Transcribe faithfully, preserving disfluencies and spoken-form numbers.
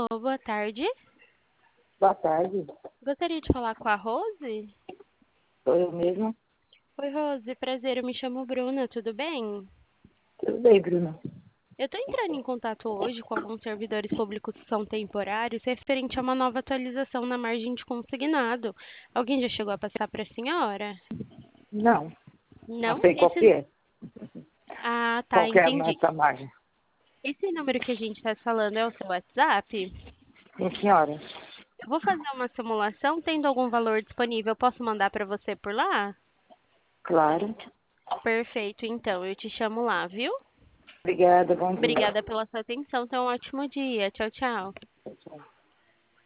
Alô, boa tarde. Boa tarde, Gostaria de falar com a Rose? sou eu mesma. Oi, Rose, prazer, eu me chamo Bruna, tudo bem? Tudo bem, Bruno? Eu estou entrando em contato hoje com alguns servidores públicos que são temporários referente a uma nova atualização na margem de consignado. Alguém já chegou a passar para a senhora? Não, não Não? sei qual que Esse... é. Ah, tá, Qual que é a entendi. nossa margem? Esse número que a gente está falando é o seu WhatsApp? Sim, senhora. Eu vou fazer uma simulação, tendo algum valor disponível, posso mandar para você por lá? Claro. Perfeito, então, eu te chamo lá, viu? Obrigada, bom dia. Obrigada pela sua atenção. Tenha um ótimo dia. Tchau, tchau. Tchau, tchau.